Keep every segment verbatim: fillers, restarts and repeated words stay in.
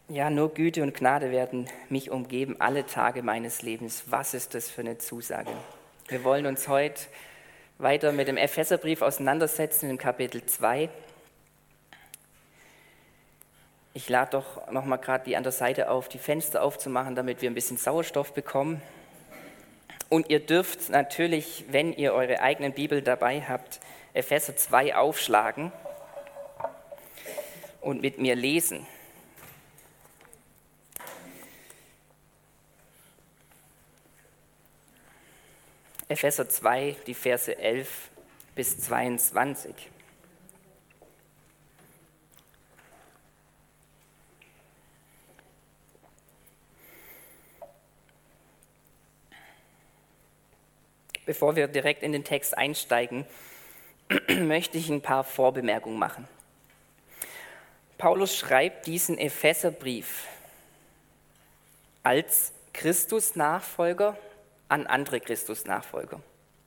Ja, nur Güte und Gnade werden mich umgeben alle Tage meines Lebens. Was ist das für eine Zusage? Wir wollen uns heute weiter mit dem Epheserbrief auseinandersetzen in Kapitel zwei. Ich lade doch nochmal gerade die andere Seite auf, die Fenster aufzumachen, damit wir ein bisschen Sauerstoff bekommen. Und ihr dürft natürlich, wenn ihr eure eigenen Bibel dabei habt, Epheser zwei aufschlagen und mit mir lesen. Epheser zwei, die Verse elf bis zweiundzwanzig. Bevor wir direkt in den Text einsteigen, möchte ich ein paar Vorbemerkungen machen. Paulus schreibt diesen Epheserbrief als Christus-Nachfolger an andere Christus-Nachfolger.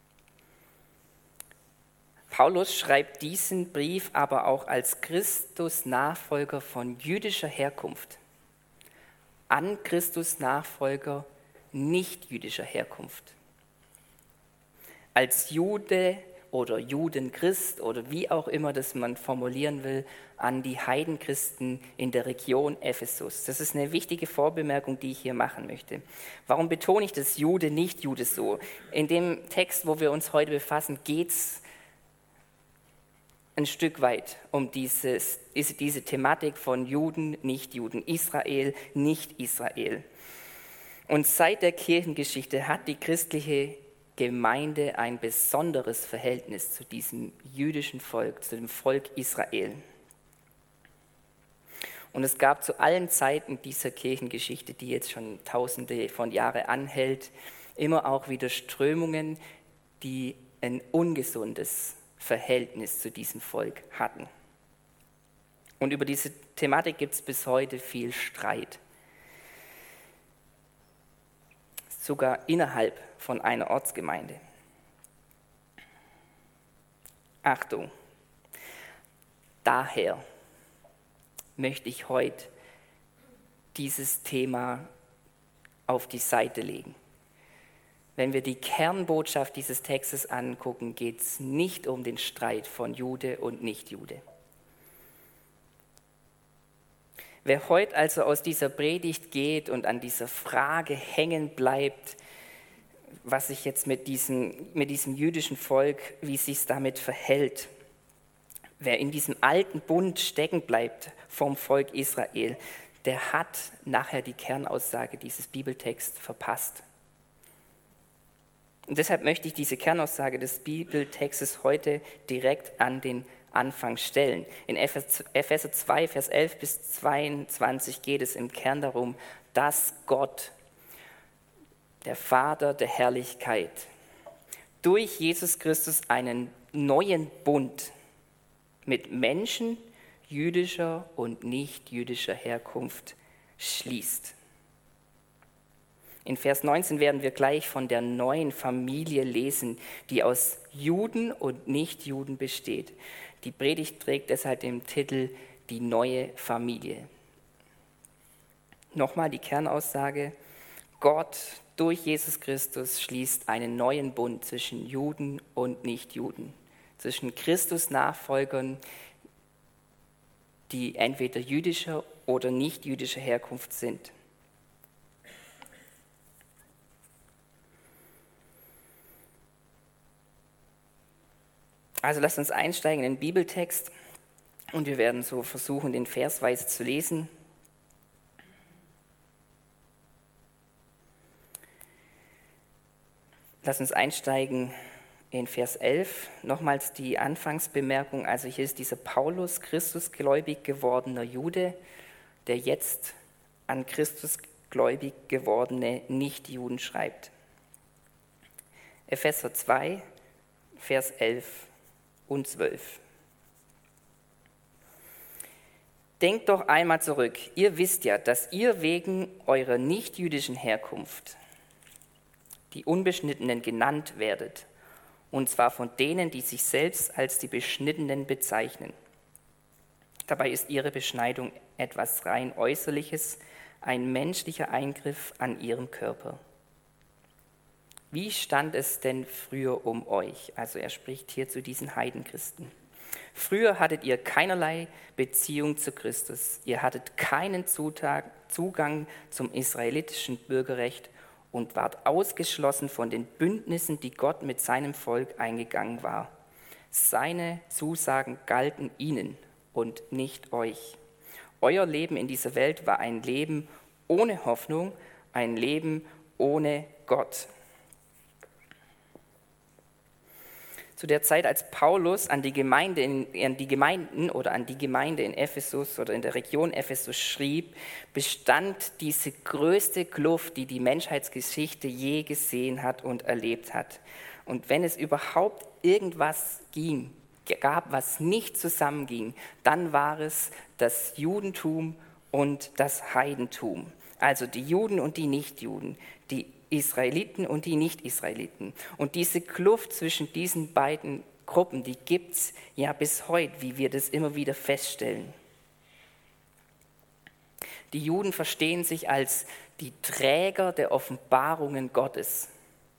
Paulus schreibt diesen Brief aber auch als Christus-Nachfolger von jüdischer Herkunft an Christus-Nachfolger nicht jüdischer Herkunft. Als Jude oder Judenchrist oder wie auch immer das man formulieren will, an die Heidenchristen in der Region Ephesus. Das ist eine wichtige Vorbemerkung, die ich hier machen möchte. Warum betone ich das Jude, nicht Jude so? In dem Text, wo wir uns heute befassen, geht es ein Stück weit um dieses, diese Thematik von Juden, nicht Juden, Israel, nicht Israel. Und seit der Kirchengeschichte hat die christliche Gemeinde ein besonderes Verhältnis zu diesem jüdischen Volk, zu dem Volk Israel. Und es gab zu allen Zeiten dieser Kirchengeschichte, die jetzt schon tausende von Jahren anhält, immer auch wieder Strömungen, die ein ungesundes Verhältnis zu diesem Volk hatten. Und über diese Thematik gibt es bis heute viel Streit. Sogar innerhalb von einer Ortsgemeinde. Achtung, daher möchte ich heute dieses Thema auf die Seite legen. Wenn wir die Kernbotschaft dieses Textes angucken, geht es nicht um den Streit von Jude und Nichtjude. Wer heute also aus dieser Predigt geht und an dieser Frage hängen bleibt, was sich jetzt mit diesem, mit diesem jüdischen Volk, wie es sich damit verhält, wer in diesem alten Bund stecken bleibt vom Volk Israel, der hat nachher die Kernaussage dieses Bibeltexts verpasst. Und deshalb möchte ich diese Kernaussage des Bibeltextes heute direkt an den Anfang stellen. In Epheser zwei, Vers elf bis zweiundzwanzig geht es im Kern darum, dass Gott, der Vater der Herrlichkeit, durch Jesus Christus einen neuen Bund mit Menschen jüdischer und nicht jüdischer Herkunft schließt. In Vers neunzehn werden wir gleich von der neuen Familie lesen, die aus Juden und Nichtjuden besteht. Die Predigt trägt deshalb den Titel Die neue Familie. Nochmal die Kernaussage: Gott durch Jesus Christus schließt einen neuen Bund zwischen Juden und Nichtjuden, zwischen Christus-Nachfolgern, die entweder jüdischer oder nicht jüdischer Herkunft sind. Also lasst uns einsteigen in den Bibeltext und wir werden so versuchen, den versweise zu lesen. Lasst uns einsteigen in Vers elf. Nochmals die Anfangsbemerkung, also hier ist dieser Paulus, Christusgläubig gewordener Jude, der jetzt an Christusgläubig gewordene Nichtjuden schreibt. Epheser zwei, Vers elf und zwölf. Denkt doch einmal zurück. Ihr wisst ja, dass ihr wegen eurer nichtjüdischen Herkunft die Unbeschnittenen genannt werdet, und zwar von denen, die sich selbst als die Beschnittenen bezeichnen. Dabei ist ihre Beschneidung etwas rein Äußerliches, ein menschlicher Eingriff an ihren Körper. Wie stand es denn früher um euch? Also er spricht hier zu diesen Heidenchristen. Früher hattet ihr keinerlei Beziehung zu Christus. Ihr hattet keinen Zugang zum israelitischen Bürgerrecht und wart ausgeschlossen von den Bündnissen, die Gott mit seinem Volk eingegangen war. Seine Zusagen galten ihnen und nicht euch. Euer Leben in dieser Welt war ein Leben ohne Hoffnung, ein Leben ohne Gott. Zu der Zeit, als Paulus an die, Gemeinde in, an die Gemeinden oder an die Gemeinde in Ephesus oder in der Region Ephesus schrieb, bestand diese größte Kluft, die die Menschheitsgeschichte je gesehen hat und erlebt hat. Und wenn es überhaupt irgendwas ging, gab, was nicht zusammenging, dann war es das Judentum und das Heidentum. Also die Juden und die Nichtjuden, die Israeliten und die Nicht-Israeliten. Und diese Kluft zwischen diesen beiden Gruppen, die gibt es ja bis heute, wie wir das immer wieder feststellen. Die Juden verstehen sich als die Träger der Offenbarungen Gottes.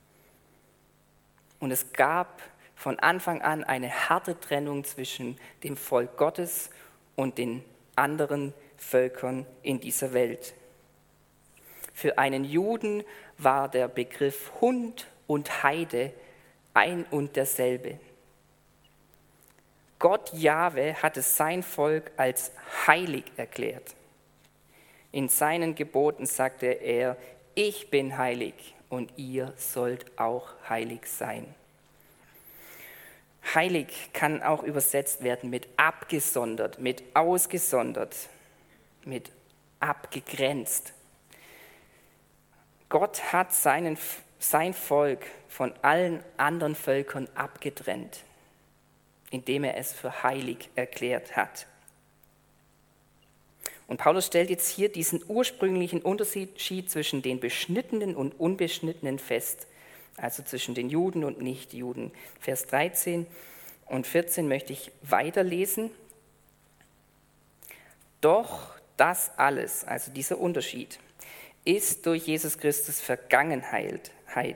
Und es gab von Anfang an eine harte Trennung zwischen dem Volk Gottes und den anderen Völkern in dieser Welt. Für einen Juden war der Begriff Hund und Heide ein und derselbe. Gott Jahwe hatte sein Volk als heilig erklärt. In seinen Geboten sagte er, ich bin heilig und ihr sollt auch heilig sein. Heilig kann auch übersetzt werden mit abgesondert, mit ausgesondert, mit abgegrenzt. Gott hat seinen, sein Volk von allen anderen Völkern abgetrennt, indem er es für heilig erklärt hat. Und Paulus stellt jetzt hier diesen ursprünglichen Unterschied zwischen den Beschnittenen und Unbeschnittenen fest, also zwischen den Juden und Nichtjuden. Vers dreizehn und vierzehn möchte ich weiterlesen. Doch das alles, also dieser Unterschied, ist durch Jesus Christus Vergangenheit,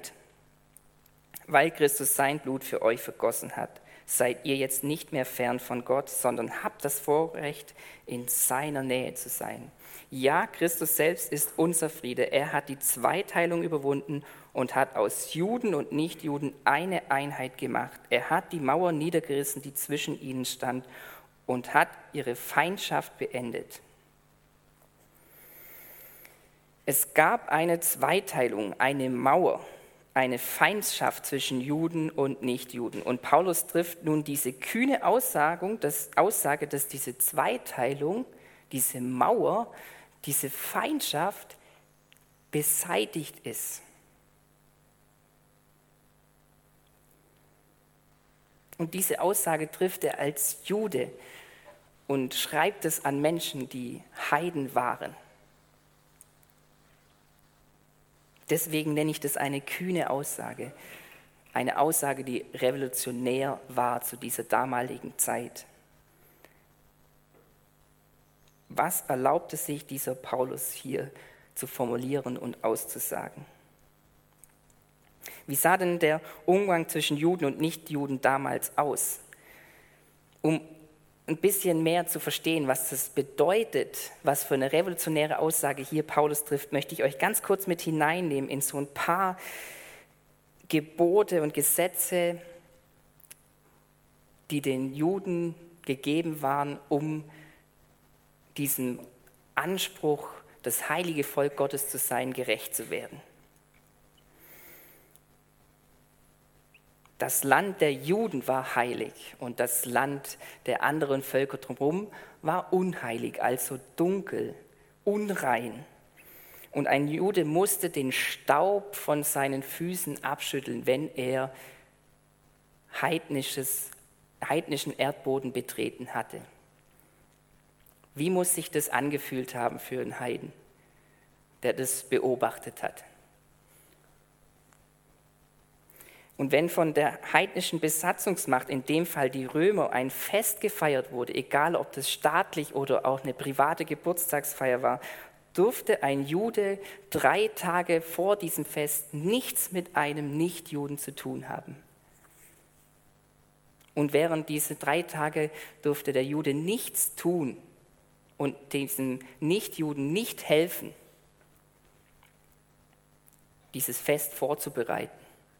weil Christus sein Blut für euch vergossen hat. Seid ihr jetzt nicht mehr fern von Gott, sondern habt das Vorrecht, in seiner Nähe zu sein. Ja, Christus selbst ist unser Friede. Er hat die Zweiteilung überwunden und hat aus Juden und Nichtjuden eine Einheit gemacht. Er hat die Mauer niedergerissen, die zwischen ihnen stand, und hat ihre Feindschaft beendet. Es gab eine Zweiteilung, eine Mauer, eine Feindschaft zwischen Juden und Nichtjuden. Und Paulus trifft nun diese kühne Aussage, dass, Aussage, dass diese Zweiteilung, diese Mauer, diese Feindschaft beseitigt ist. Und diese Aussage trifft er als Jude und schreibt es an Menschen, die Heiden waren. Deswegen nenne ich das eine kühne Aussage, eine Aussage, die revolutionär war zu dieser damaligen Zeit. Was erlaubte sich dieser Paulus hier zu formulieren und auszusagen? Wie sah denn der Umgang zwischen Juden und Nichtjuden damals aus? Um ein bisschen mehr zu verstehen, was das bedeutet, was für eine revolutionäre Aussage hier Paulus trifft, möchte ich euch ganz kurz mit hineinnehmen in so ein paar Gebote und Gesetze, die den Juden gegeben waren, um diesem Anspruch, das heilige Volk Gottes zu sein, gerecht zu werden. Das Land der Juden war heilig und das Land der anderen Völker drumherum war unheilig, also dunkel, unrein. Und ein Jude musste den Staub von seinen Füßen abschütteln, wenn er heidnisches, heidnischen Erdboden betreten hatte. Wie muss sich das angefühlt haben für einen Heiden, der das beobachtet hat? Und wenn von der heidnischen Besatzungsmacht, in dem Fall die Römer, ein Fest gefeiert wurde, egal ob das staatlich oder auch eine private Geburtstagsfeier war, durfte ein Jude drei Tage vor diesem Fest nichts mit einem Nichtjuden zu tun haben. Und während dieser drei Tage durfte der Jude nichts tun und diesem Nichtjuden nicht helfen, dieses Fest vorzubereiten.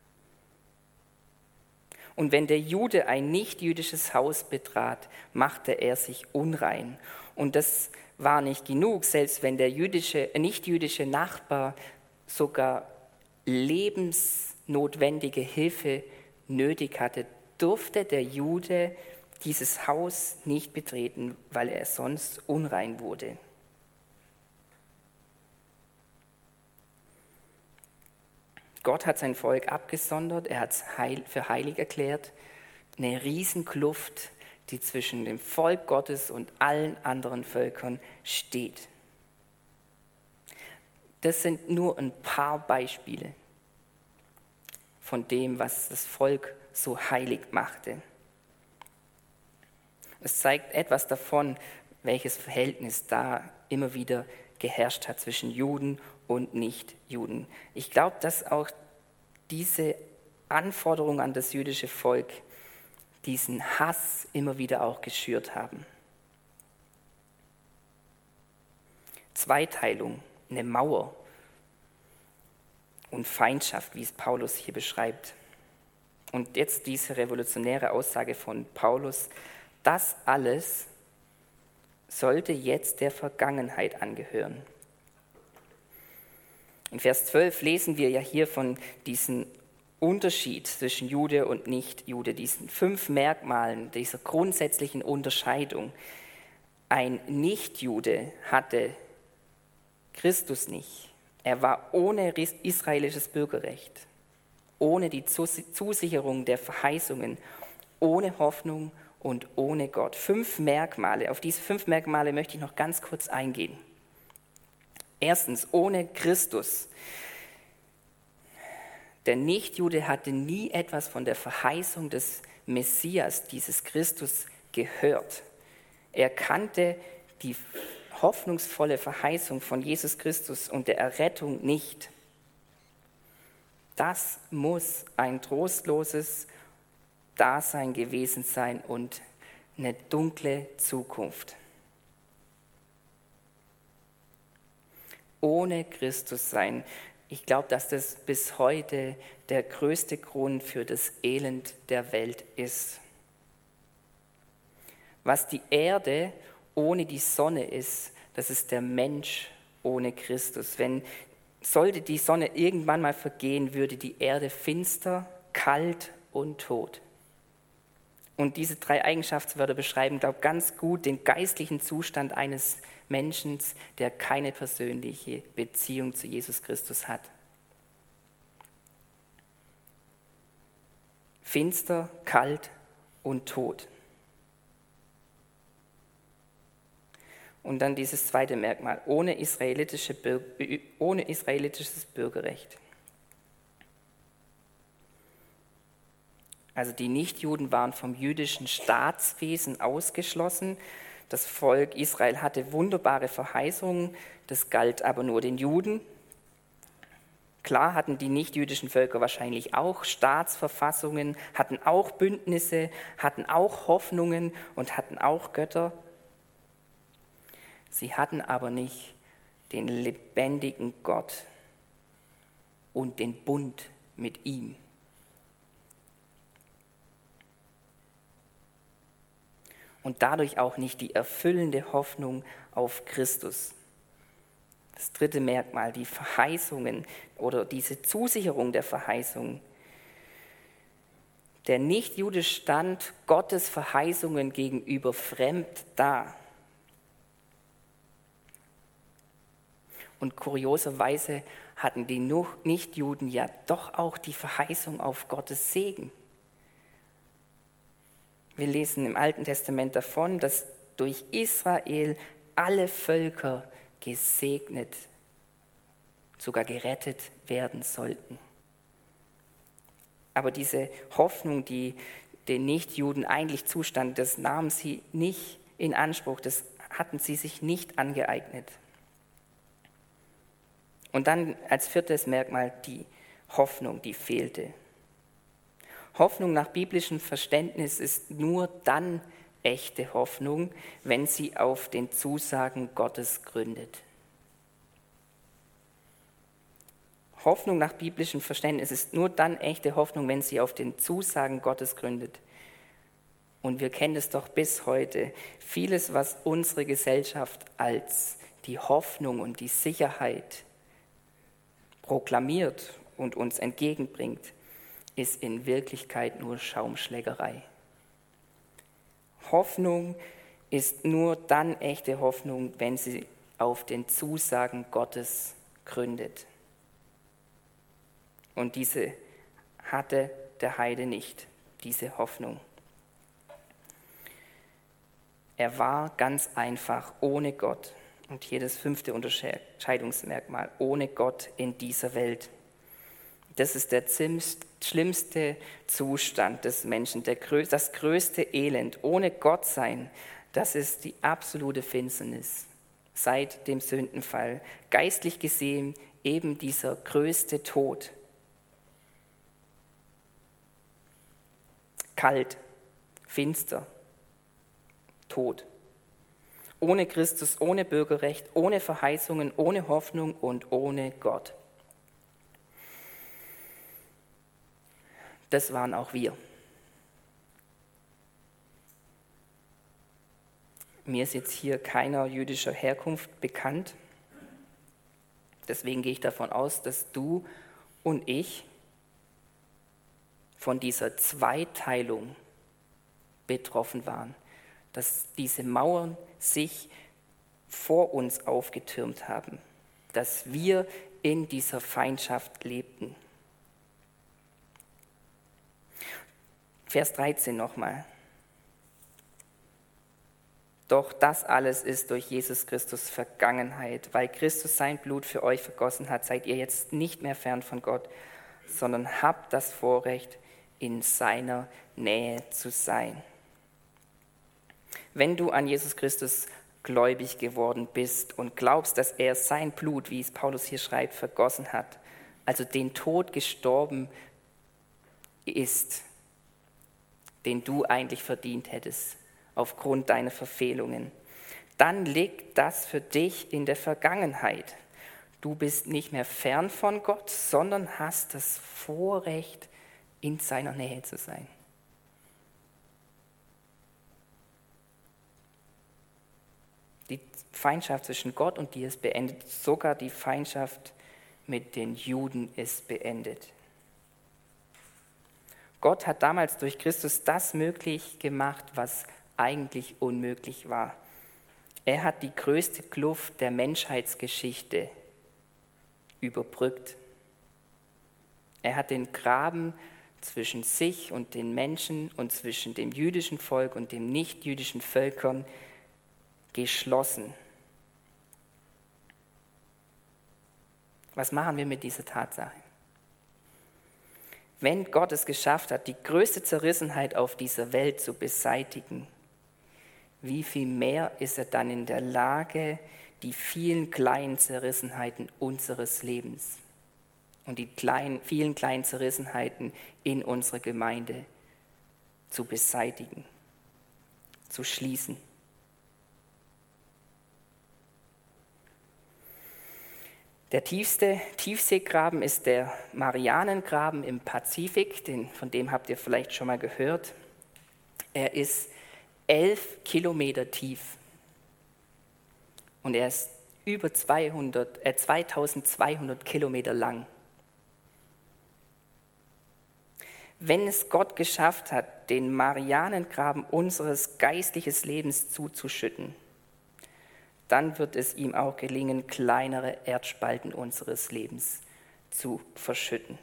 Und wenn der Jude ein nichtjüdisches Haus betrat, machte er sich unrein. Und das war nicht genug, selbst wenn der jüdische, nichtjüdische Nachbar sogar lebensnotwendige Hilfe nötig hatte, durfte der Jude dieses Haus nicht betreten, weil er sonst unrein wurde. Gott hat sein Volk abgesondert, er hat es für heilig erklärt. Eine Riesenkluft, die zwischen dem Volk Gottes und allen anderen Völkern steht. Das sind nur ein paar Beispiele von dem, was das Volk so heilig machte. Es zeigt etwas davon, welches Verhältnis da immer wieder geherrscht hat zwischen Juden und Nichtjuden. Ich glaube, dass auch diese Anforderungen an das jüdische Volk diesen Hass immer wieder auch geschürt haben. Zweiteilung, eine Mauer und Feindschaft, wie es Paulus hier beschreibt. Und jetzt diese revolutionäre Aussage von Paulus, das alles sollte jetzt der Vergangenheit angehören. In Vers zwölf lesen wir ja hier von diesem Unterschied zwischen Jude und Nicht-Jude, diesen fünf Merkmalen, dieser grundsätzlichen Unterscheidung. Ein Nicht-Jude hatte Christus nicht. Er war ohne israelisches Bürgerrecht, ohne die Zusicherung der Verheißungen, ohne Hoffnung und ohne Gott. Fünf Merkmale, auf diese fünf Merkmale möchte ich noch ganz kurz eingehen. Erstens, ohne Christus. Der Nichtjude hatte nie etwas von der Verheißung des Messias, dieses Christus, gehört. Er kannte die hoffnungsvolle Verheißung von Jesus Christus und der Errettung nicht. Das muss ein trostloses Dasein gewesen sein und eine dunkle Zukunft. Ohne Christus sein. Ich glaube, dass das bis heute der größte Grund für das Elend der Welt ist. Was die Erde ohne die Sonne ist, das ist der Mensch ohne Christus. Wenn sollte die Sonne irgendwann mal vergehen, würde die Erde finster, kalt und tot. Und diese drei Eigenschaftswörter beschreiben, glaube ich, ganz gut den geistlichen Zustand eines Menschen, der keine persönliche Beziehung zu Jesus Christus hat. Finster, kalt und tot. Und dann dieses zweite Merkmal, ohne, israelitische, ohne israelitisches Bürgerrecht. Also die Nichtjuden waren vom jüdischen Staatswesen ausgeschlossen. Das Volk Israel hatte wunderbare Verheißungen, das galt aber nur den Juden. Klar hatten die nichtjüdischen Völker wahrscheinlich auch Staatsverfassungen, hatten auch Bündnisse, hatten auch Hoffnungen und hatten auch Götter. Sie hatten aber nicht den lebendigen Gott und den Bund mit ihm. Und dadurch auch nicht die erfüllende Hoffnung auf Christus. Das dritte Merkmal, die Verheißungen oder diese Zusicherung der Verheißungen. Der Nichtjude stand Gottes Verheißungen gegenüber fremd da. Und kurioserweise hatten die Nichtjuden ja doch auch die Verheißung auf Gottes Segen. Wir lesen im Alten Testament davon, dass durch Israel alle Völker gesegnet, werden, sogar gerettet werden sollten. Aber diese Hoffnung, die den Nichtjuden eigentlich zustand, das nahmen sie nicht in Anspruch, das hatten sie sich nicht angeeignet. Und dann als viertes Merkmal die Hoffnung, die fehlte. Hoffnung nach biblischem Verständnis ist nur dann echte Hoffnung, wenn sie auf den Zusagen Gottes gründet. Hoffnung nach biblischem Verständnis ist nur dann echte Hoffnung, wenn sie auf den Zusagen Gottes gründet. Und wir kennen es doch bis heute. Vieles, was unsere Gesellschaft als die Hoffnung und die Sicherheit proklamiert und uns entgegenbringt, ist in Wirklichkeit nur Schaumschlägerei. Hoffnung ist nur dann echte Hoffnung, wenn sie auf den Zusagen Gottes gründet. Und diese hatte der Heide nicht, diese Hoffnung. Er war ganz einfach ohne Gott. Und hier das fünfte Unterscheidungsmerkmal, ohne Gott in dieser Welt. Das ist der schlimmste Zustand des Menschen, der, das größte Elend. Ohne Gott sein, das ist die absolute Finsternis seit dem Sündenfall. Geistlich gesehen eben dieser größte Tod. Kalt, finster, Tod. Ohne Christus, ohne Bürgerrecht, ohne Verheißungen, ohne Hoffnung und ohne Gott. Das waren auch wir. Mir ist jetzt hier keiner jüdischer Herkunft bekannt. Deswegen gehe ich davon aus, dass du und ich von dieser Zweiteilung betroffen waren. Dass diese Mauern sich vor uns aufgetürmt haben. Dass wir in dieser Feindschaft lebten. Vers dreizehn nochmal. Doch das alles ist durch Jesus Christus Vergangenheit. Weil Christus sein Blut für euch vergossen hat, seid ihr jetzt nicht mehr fern von Gott, sondern habt das Vorrecht, in seiner Nähe zu sein. Wenn du an Jesus Christus gläubig geworden bist und glaubst, dass er sein Blut, wie es Paulus hier schreibt, vergossen hat, also den Tod gestorben ist, den du eigentlich verdient hättest, aufgrund deiner Verfehlungen, dann liegt das für dich in der Vergangenheit. Du bist nicht mehr fern von Gott, sondern hast das Vorrecht, in seiner Nähe zu sein. Die Feindschaft zwischen Gott und dir ist beendet. Sogar die Feindschaft mit den Juden ist beendet. Gott hat damals durch Christus das möglich gemacht, was eigentlich unmöglich war. Er hat die größte Kluft der Menschheitsgeschichte überbrückt. Er hat den Graben zwischen sich und den Menschen und zwischen dem jüdischen Volk und den nichtjüdischen Völkern geschlossen. Was machen wir mit dieser Tatsache? Wenn Gott es geschafft hat, die größte Zerrissenheit auf dieser Welt zu beseitigen, wie viel mehr ist er dann in der Lage, die vielen kleinen Zerrissenheiten unseres Lebens und die kleinen, vielen kleinen Zerrissenheiten in unserer Gemeinde zu beseitigen, zu schließen. Der tiefste Tiefseegraben ist der Marianengraben im Pazifik, den, von dem habt ihr vielleicht schon mal gehört. Er ist elf Kilometer tief und er ist über zweihundert, äh, zweitausendzweihundert Kilometer lang. Wenn es Gott geschafft hat, den Marianengraben unseres geistlichen Lebens zuzuschütten, dann wird es ihm auch gelingen, kleinere Erdspalten unseres Lebens zu verschütten.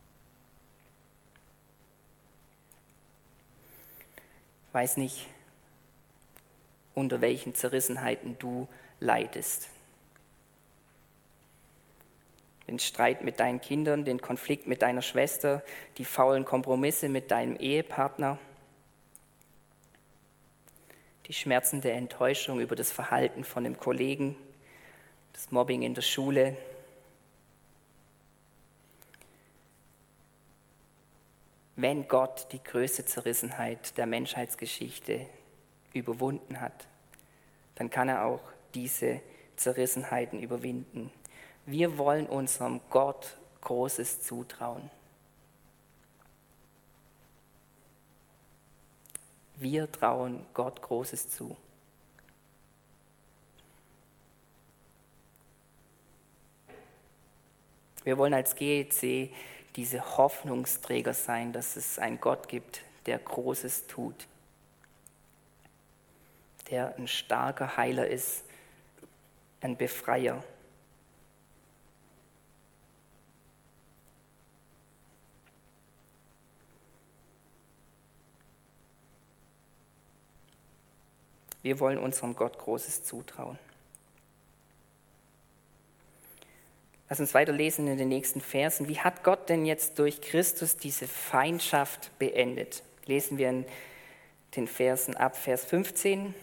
Ich weiß nicht, unter welchen Zerrissenheiten du leidest. den Streit mit deinen Kindern, den Konflikt mit deiner Schwester, die faulen Kompromisse mit deinem Ehepartner, die schmerzende Enttäuschung über das Verhalten von einem Kollegen, das Mobbing in der Schule. Wenn Gott die größte Zerrissenheit der Menschheitsgeschichte überwunden hat, dann kann er auch diese Zerrissenheiten überwinden. Wir wollen unserem Gott Großes zutrauen. Wir trauen Gott Großes zu. Wir wollen als G E C diese Hoffnungsträger sein, dass es einen Gott gibt, der Großes tut, der ein starker Heiler ist, ein Befreier. Wir wollen unserem Gott Großes zutrauen. Lass uns weiterlesen in den nächsten Versen. Wie hat Gott denn jetzt durch Christus diese Feindschaft beendet? Lesen wir in den Versen ab Vers fünfzehn.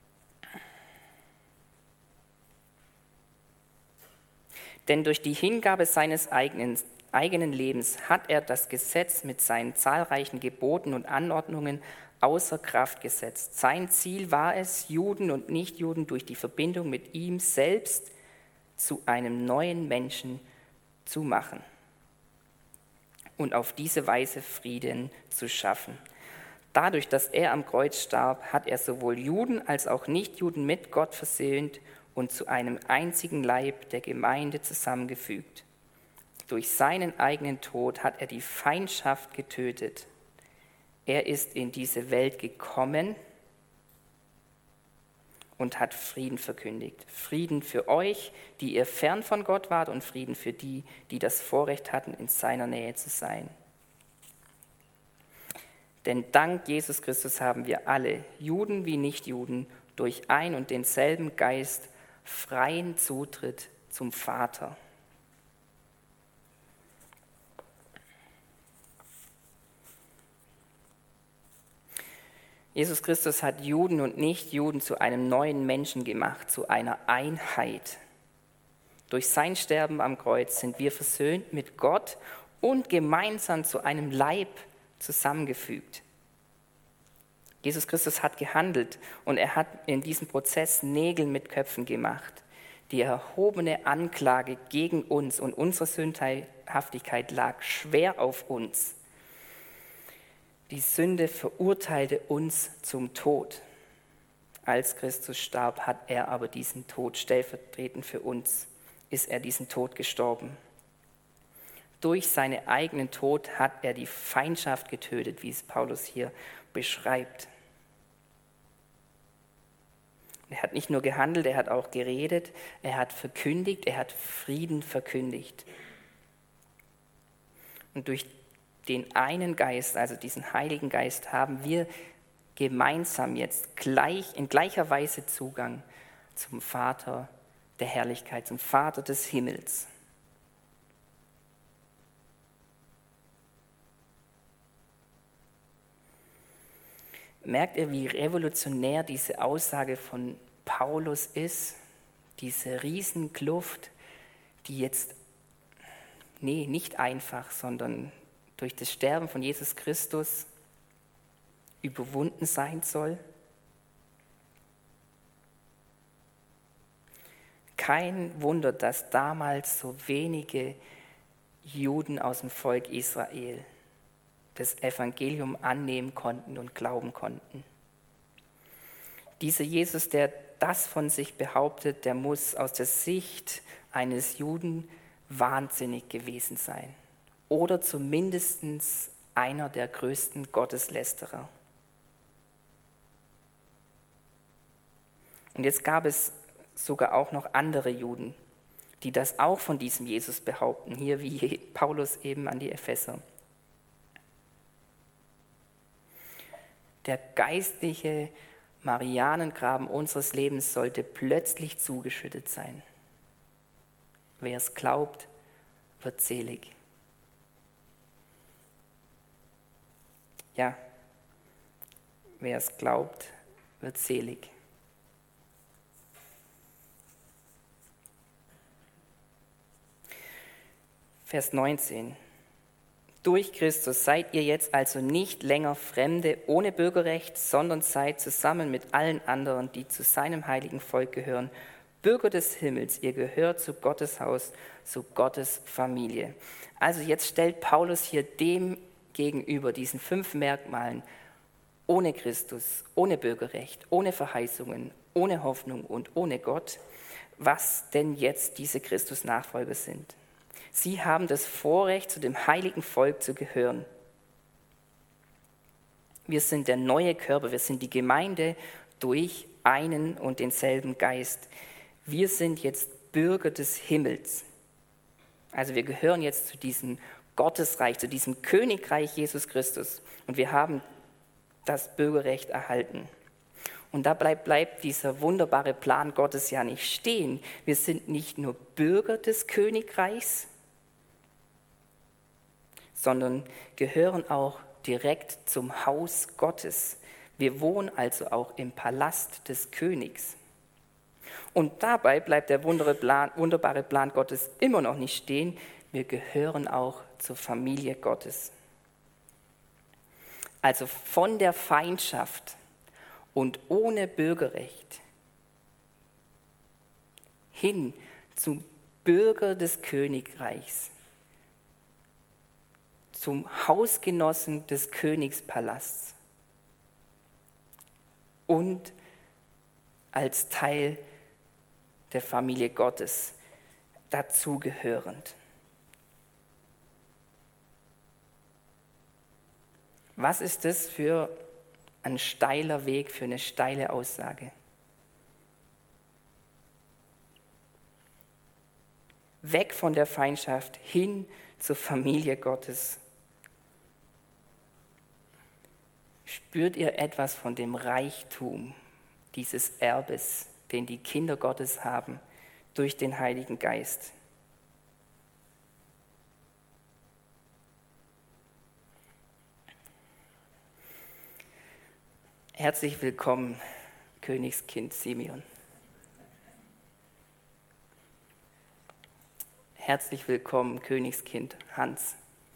Denn durch die Hingabe seines eigenen, eigenen Lebens hat er das Gesetz mit seinen zahlreichen Geboten und Anordnungen außer Kraft gesetzt. Sein Ziel war es, Juden und Nichtjuden durch die Verbindung mit ihm selbst zu einem neuen Menschen zu machen und auf diese Weise Frieden zu schaffen. Dadurch, dass er am Kreuz starb, hat er sowohl Juden als auch Nichtjuden mit Gott versöhnt und zu einem einzigen Leib der Gemeinde zusammengefügt. Durch seinen eigenen Tod hat er die Feindschaft getötet. Er ist in diese Welt gekommen und hat Frieden verkündigt. Frieden für euch, die ihr fern von Gott wart, und Frieden für die, die das Vorrecht hatten, in seiner Nähe zu sein. Denn dank Jesus Christus haben wir alle, Juden wie Nichtjuden, durch ein und denselben Geist freien Zutritt zum Vater. Jesus Christus hat Juden und Nichtjuden zu einem neuen Menschen gemacht, zu einer Einheit. Durch sein Sterben am Kreuz sind wir versöhnt mit Gott und gemeinsam zu einem Leib zusammengefügt. Jesus Christus hat gehandelt und er hat in diesem Prozess Nägel mit Köpfen gemacht. Die erhobene Anklage gegen uns und unsere Sündhaftigkeit lag schwer auf uns. Die Sünde verurteilte uns zum Tod. Als Christus starb, hat er aber diesen Tod stellvertretend für uns, ist er diesen Tod gestorben. Durch seinen eigenen Tod hat er die Feindschaft getötet, wie es Paulus hier beschreibt. Er hat nicht nur gehandelt, er hat auch geredet, er hat verkündigt, er hat Frieden verkündigt. Und durch den einen Geist, also diesen Heiligen Geist, haben wir gemeinsam jetzt gleich, in gleicher Weise Zugang zum Vater der Herrlichkeit, zum Vater des Himmels. Merkt ihr, wie revolutionär diese Aussage von Paulus ist? Diese Riesenkluft, die jetzt, nee, nicht einfach, sondern durch das Sterben von Jesus Christus überwunden sein soll. Kein Wunder, dass damals so wenige Juden aus dem Volk Israel das Evangelium annehmen konnten und glauben konnten. Dieser Jesus, der das von sich behauptet, der muss aus der Sicht eines Juden wahnsinnig gewesen sein. Oder zumindest einer der größten Gotteslästerer. Und jetzt gab es sogar auch noch andere Juden, die das auch von diesem Jesus behaupten, hier wie Paulus eben an die Epheser. Der geistliche Marianengraben unseres Lebens sollte plötzlich zugeschüttet sein. Wer es glaubt, wird selig. Ja, wer es glaubt, wird selig. Vers neunzehn. Durch Christus seid ihr jetzt also nicht länger Fremde ohne Bürgerrecht, sondern seid zusammen mit allen anderen, die zu seinem heiligen Volk gehören, Bürger des Himmels. Ihr gehört zu Gottes Haus, zu Gottes Familie. Also jetzt stellt Paulus hier dem gegenüber, diesen fünf Merkmalen, ohne Christus, ohne Bürgerrecht, ohne Verheißungen, ohne Hoffnung und ohne Gott, was denn jetzt diese Christus-Nachfolger sind. Sie haben das Vorrecht, zu dem heiligen Volk zu gehören. Wir sind der neue Körper, wir sind die Gemeinde durch einen und denselben Geist. Wir sind jetzt Bürger des Himmels. Also wir gehören jetzt zu diesem Gottesreich, zu diesem Königreich Jesus Christus. Und wir haben das Bürgerrecht erhalten. Und dabei bleibt dieser wunderbare Plan Gottes ja nicht stehen. Wir sind nicht nur Bürger des Königreichs, sondern gehören auch direkt zum Haus Gottes. Wir wohnen also auch im Palast des Königs. Und dabei bleibt der wunderbare Plan Gottes immer noch nicht stehen. Wir gehören auch zur Familie Gottes. Also von der Feindschaft und ohne Bürgerrecht hin zum Bürger des Königreichs, zum Hausgenossen des Königspalasts und als Teil der Familie Gottes dazugehörend. Was ist das für ein steiler Weg, für eine steile Aussage? Weg von der Feindschaft hin zur Familie Gottes. Spürt ihr etwas von dem Reichtum dieses Erbes, den die Kinder Gottes haben durch den Heiligen Geist? Herzlich willkommen, Königskind Simeon. Herzlich willkommen, Königskind Hans.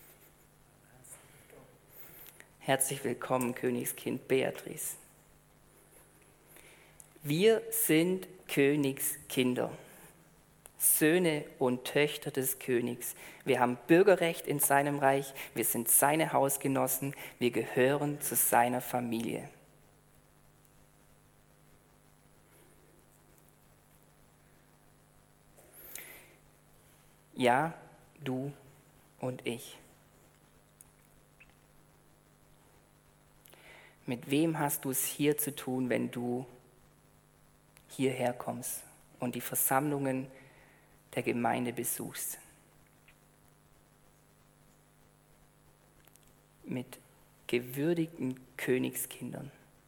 Herzlich willkommen, Königskind Beatrice. Wir sind Königskinder, Söhne und Töchter des Königs. Wir haben Bürgerrecht in seinem Reich, wir sind seine Hausgenossen, wir gehören zu seiner Familie. Ja, du und ich. Mit wem hast du es hier zu tun, wenn du hierher kommst und die Versammlungen der Gemeinde besuchst? Mit gewürdigten Königskindern.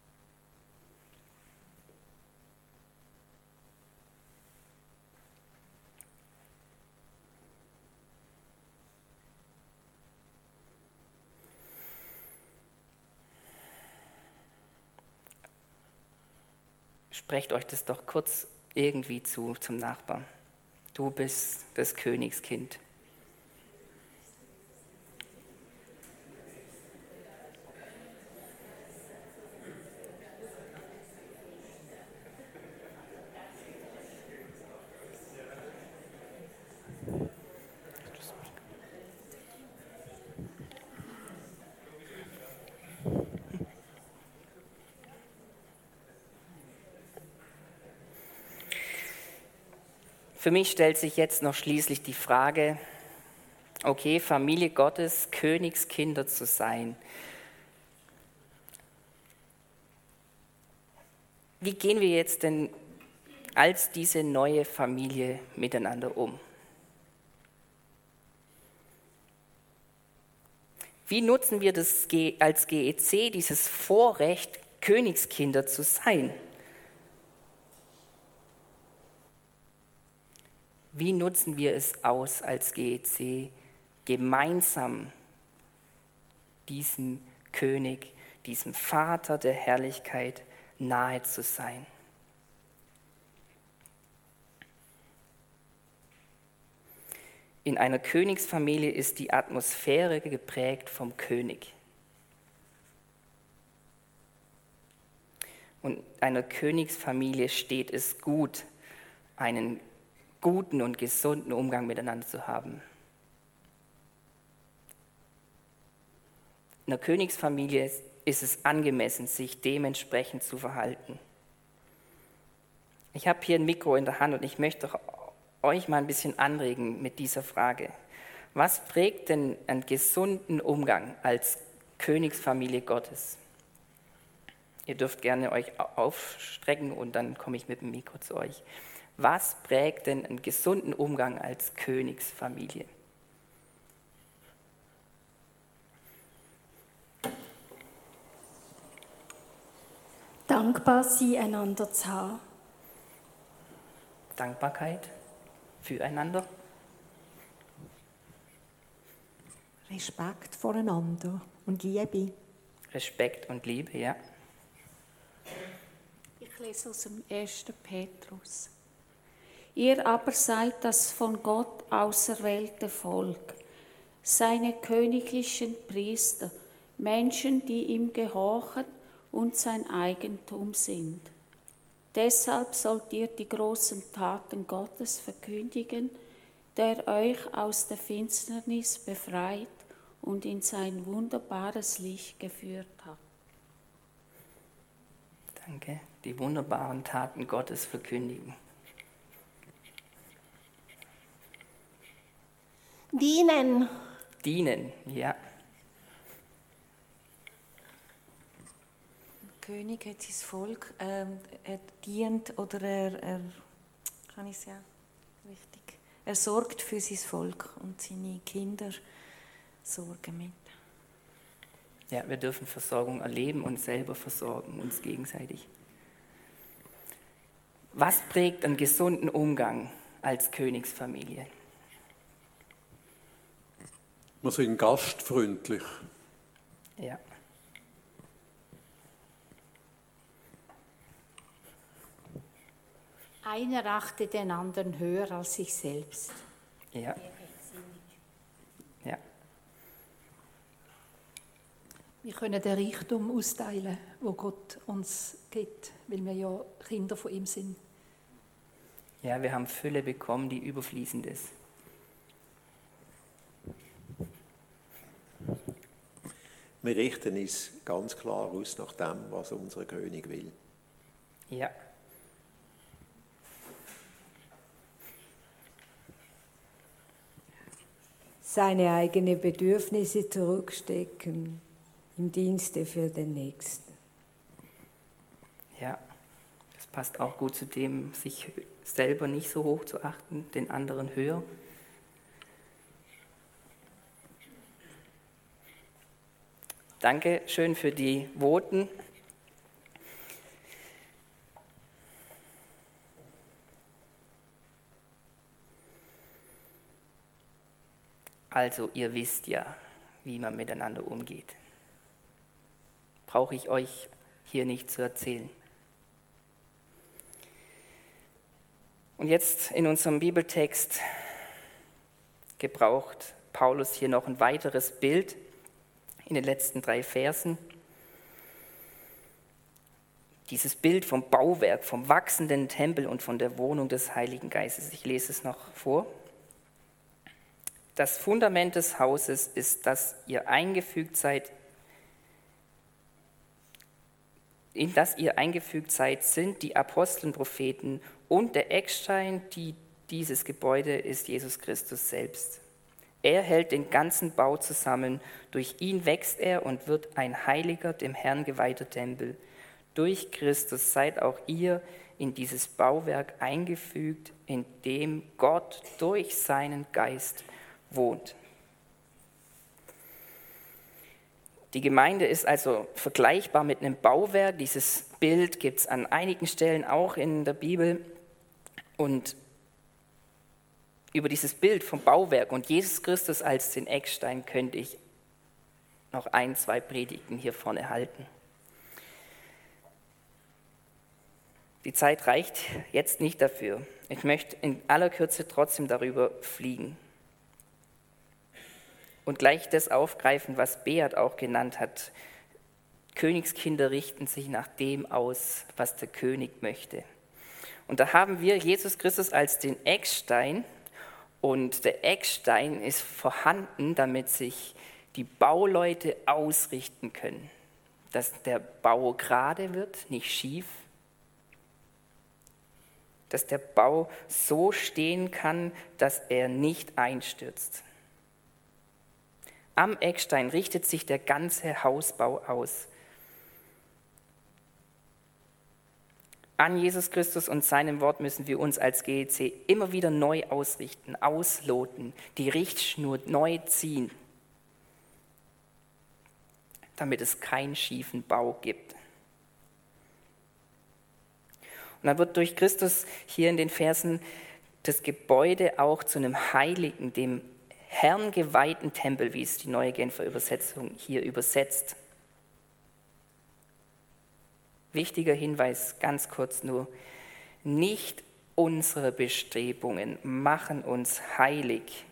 Sprecht euch das doch kurz irgendwie zu, zum Nachbarn. Du bist das Königskind. Für mich stellt sich jetzt noch schließlich die Frage, okay, Familie Gottes, Königskinder zu sein. Wie gehen wir jetzt denn als diese neue Familie miteinander um? Wie nutzen wir das als G E C dieses Vorrecht, Königskinder zu sein? Wie nutzen wir es aus als G E C, gemeinsam diesem König, diesem Vater der Herrlichkeit nahe zu sein? In einer Königsfamilie ist die Atmosphäre geprägt vom König. Und einer Königsfamilie steht es gut, einen guten und gesunden Umgang miteinander zu haben. In einer Königsfamilie ist es angemessen, sich dementsprechend zu verhalten. Ich habe hier ein Mikro in der Hand und ich möchte euch mal ein bisschen anregen mit dieser Frage. Was prägt denn einen gesunden Umgang als Königsfamilie Gottes? Ihr dürft gerne euch aufstrecken und dann komme ich mit dem Mikro zu euch. Was prägt denn einen gesunden Umgang als Königsfamilie? Dankbar sein, einander zu haben. Dankbarkeit füreinander. Respekt voreinander und Liebe. Respekt und Liebe, ja. Ich lese aus dem ersten Petrus. Ihr aber seid das von Gott auserwählte Volk, seine königlichen Priester, Menschen, die ihm gehorchen und sein Eigentum sind. Deshalb sollt ihr die großen Taten Gottes verkündigen, der euch aus der Finsternis befreit und in sein wunderbares Licht geführt hat. Danke. Die wunderbaren Taten Gottes verkündigen. Dienen. Dienen, ja. Der König hat sein Volk, ähm, er dient oder er, er kann ich sagen, richtig, er sorgt für sein Volk und seine Kinder sorgen mit. Ja, wir dürfen Versorgung erleben und selber versorgen, uns gegenseitig. Was prägt einen gesunden Umgang als Königsfamilie? Wir sind gastfreundlich. Ja. Einer achtet den anderen höher als sich selbst. Ja. Ja. Wir können den Reichtum austeilen, wo Gott uns gibt, weil wir ja Kinder von ihm sind. Ja, wir haben Fülle bekommen, die überfließend ist. Wir richten uns ganz klar aus nach dem, was unser König will. Ja. Seine eigenen Bedürfnisse zurückstecken im Dienste für den Nächsten. Ja, das passt auch gut zu dem, sich selber nicht so hoch zu achten, den anderen höher. Danke schön für die Voten. Also, ihr wisst ja, wie man miteinander umgeht. Brauche ich euch hier nicht zu erzählen. Und jetzt in unserem Bibeltext gebraucht Paulus hier noch ein weiteres Bild in den letzten drei Versen. Dieses Bild vom Bauwerk, vom wachsenden Tempel und von der Wohnung des Heiligen Geistes. Ich lese es noch vor. Das Fundament des Hauses ist, dass ihr eingefügt seid, in das ihr eingefügt seid, sind die Apostel und Propheten, und der Eckstein die, dieses Gebäude ist Jesus Christus selbst. Er hält den ganzen Bau zusammen, durch ihn wächst er und wird ein heiliger, dem Herrn geweihter Tempel. Durch Christus seid auch ihr in dieses Bauwerk eingefügt, in dem Gott durch seinen Geist wohnt. Die Gemeinde ist also vergleichbar mit einem Bauwerk. Dieses Bild gibt es an einigen Stellen auch in der Bibel. Und Über dieses Bild vom Bauwerk und Jesus Christus als den Eckstein könnte ich noch ein, zwei Predigten hier vorne halten. Die Zeit reicht jetzt nicht dafür. Ich möchte in aller Kürze trotzdem darüber fliegen. Und gleich das aufgreifen, was Beat auch genannt hat. Königskinder richten sich nach dem aus, was der König möchte. Und da haben wir Jesus Christus als den Eckstein. Und der Eckstein ist vorhanden, damit sich die Bauleute ausrichten können. Dass der Bau gerade wird, nicht schief. Dass der Bau so stehen kann, dass er nicht einstürzt. Am Eckstein richtet sich der ganze Hausbau aus. An Jesus Christus und seinem Wort müssen wir uns als G E C immer wieder neu ausrichten, ausloten, die Richtschnur neu ziehen, damit es keinen schiefen Bau gibt. Und dann wird durch Christus hier in den Versen das Gebäude auch zu einem heiligen, dem Herrn geweihten Tempel, wie es die Neue Genfer Übersetzung hier übersetzt. Wichtiger Hinweis, ganz kurz nur, nicht unsere Bestrebungen machen uns heilig.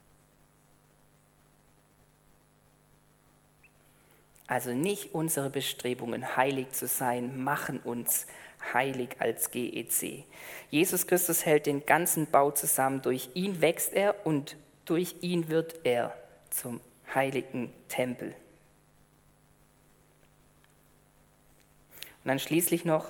Also nicht unsere Bestrebungen, heilig zu sein, machen uns heilig als G E C. Jesus Christus hält den ganzen Bau zusammen, durch ihn wächst er und durch ihn wird er zum heiligen Tempel. Und dann schließlich noch,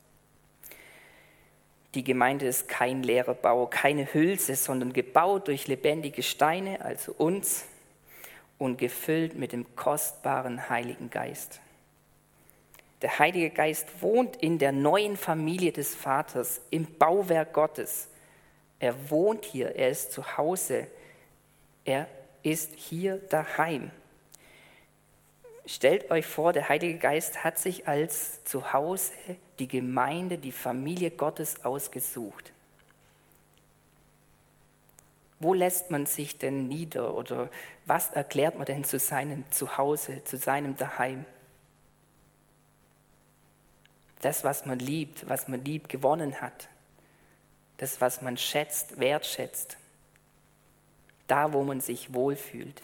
die Gemeinde ist kein leerer Bau, keine Hülse, sondern gebaut durch lebendige Steine, also uns, und gefüllt mit dem kostbaren Heiligen Geist. Der Heilige Geist wohnt in der neuen Familie des Vaters, im Bauwerk Gottes. Er wohnt hier, er ist zu Hause, er ist hier daheim. Stellt euch vor, der Heilige Geist hat sich als Zuhause die Gemeinde, die Familie Gottes ausgesucht. Wo lässt man sich denn nieder oder was erklärt man denn zu seinem Zuhause, zu seinem Daheim? Das, was man liebt, was man lieb gewonnen hat. Das, was man schätzt, wertschätzt. Da, wo man sich wohlfühlt.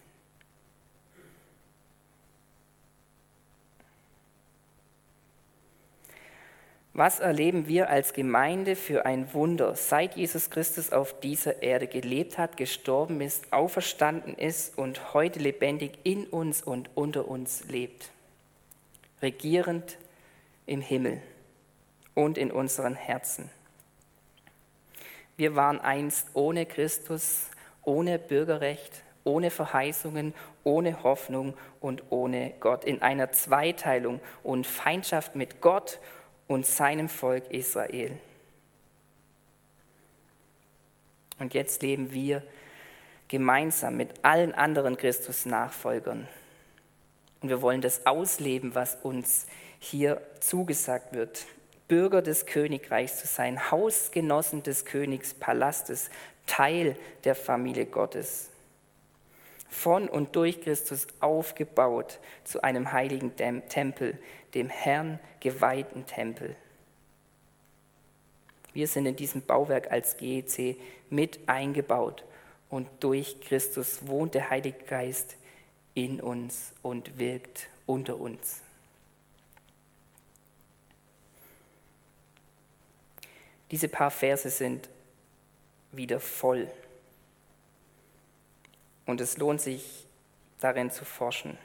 Was erleben wir als Gemeinde für ein Wunder, seit Jesus Christus auf dieser Erde gelebt hat, gestorben ist, auferstanden ist und heute lebendig in uns und unter uns lebt, regierend im Himmel und in unseren Herzen. Wir waren einst ohne Christus, ohne Bürgerrecht, ohne Verheißungen, ohne Hoffnung und ohne Gott, in einer Zweiteilung und Feindschaft mit Gott und seinem Volk Israel. Und jetzt leben wir gemeinsam mit allen anderen Christus-Nachfolgern. Und wir wollen das ausleben, was uns hier zugesagt wird. Bürger des Königreichs zu sein, Hausgenossen des Königspalastes, Teil der Familie Gottes. Von und durch Christus aufgebaut zu einem heiligen Tempel, dem Herrn geweihten Tempel. Wir sind in diesem Bauwerk als G E C mit eingebaut und durch Christus wohnt der Heilige Geist in uns und wirkt unter uns. Diese paar Verse sind wieder voll. Und es lohnt sich, darin zu forschen.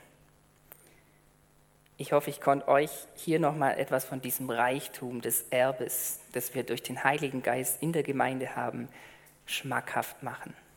Ich hoffe, ich konnte euch hier nochmal etwas von diesem Reichtum des Erbes, das wir durch den Heiligen Geist in der Gemeinde haben, schmackhaft machen.